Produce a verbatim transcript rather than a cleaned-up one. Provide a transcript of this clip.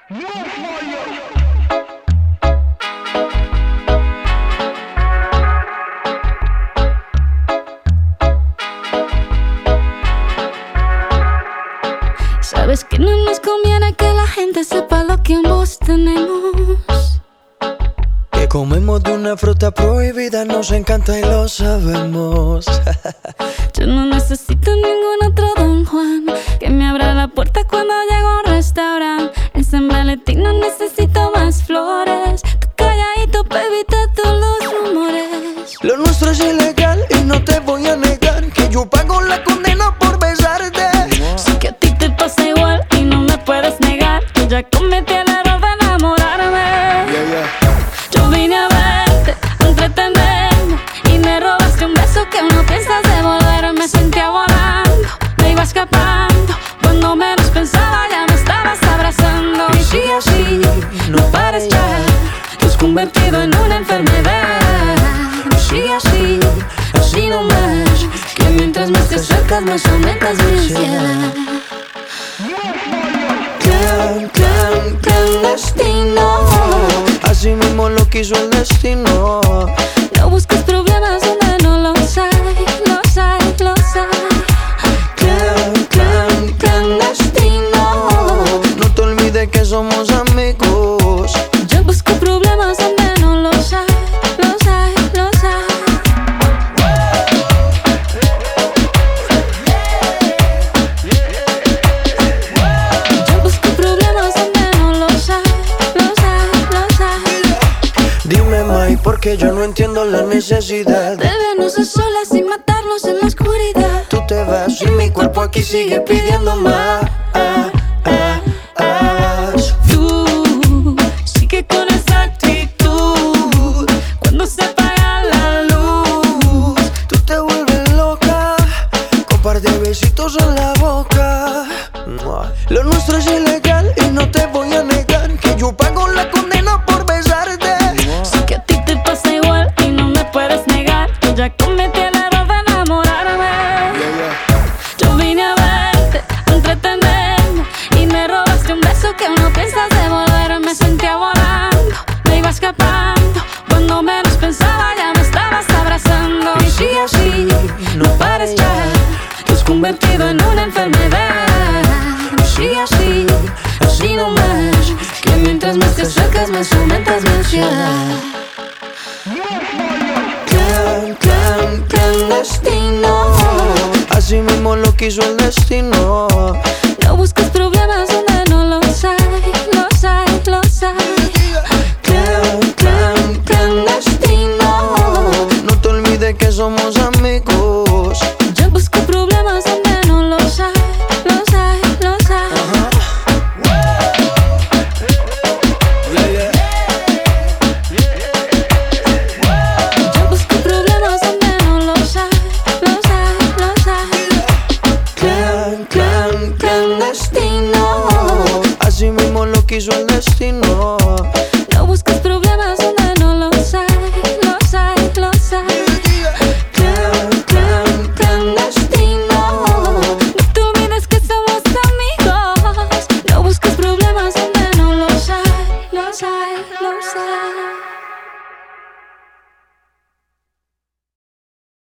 Sabes que no nos conviene que la gente sepa lo que ambos tenemos. Que comemos de una fruta prohibida, nos encanta y lo sabemos. Yo no necesito ningún otro Don Juan que me abra la puerta cuando llego a un restaurante. En San Valentín no necesito más flores. Tú calladito, baby, te todos los rumores. Lo nuestro es ilegal y no te voy a negar que yo pago la condena por besarte. Sé que a ti te pasa igual y no me puedes negar que ya cometí el error de enamorarme. Yeah, yeah. Yo vine a verte, a entretenerme y me robaste un beso que no piensas devolver. Me sentía volando, me iba escapando. Cuando menos pensaba ya me estabas abrazando. Y sigue así, no pares ya, te has convertido en una enfermedad. Y sigue así, así nomás, que mientras más te acercas más aumentas mi ansiedad. Clan, clan, clandestino, así mismo lo quiso el destino. No busques problemas donde no los hay, los hay, los hay. Clan, clan, clandestino, no te olvides que somos amigos. Yo busco problemas donde no los hay, los hay, los hay. Yo busco problemas donde no los hay, los hay, los hay. Dime, Mai, porque yo no entiendo la necesidad De vernos a solas y matarnos en la oscuridad. Tú te vas y mi cuerpo aquí sigue pidiendo más. Tú sigue con esa actitud cuando se apaga la luz. Tú te vuelves loca con par de besitos en la boca. Lo nuestro es ilegal y no te voy a negar que yo pago la condena por besarte. Sé que a ti te pasa igual y no me puedes negar que ya cometí el error de enamorarme. Yo vine a verte, a entretenerme y me robaste un beso que no piensas devolver. Me sentía volando, me iba escapando. Cuando menos pensaba ya me estabas abrazando. Y sigue así, no pares ya, te has convertido en una enfermedad. Y sigue así, así nomás, que mientras más te acercas más aumentas mi ansiedad. Clan, clan, clandestino, así mismo lo quiso el destino. No busques problemas donde no los hay, los hay, los hay. Clan, clan, clandestino, no te olvides que somos amigos. Yo busco problemas donde no los hay, los hay, los hay. Yo busco problemas donde no los hay, los hay, los hay. Clan, clan, clandestino, así mismo lo quiso el destino.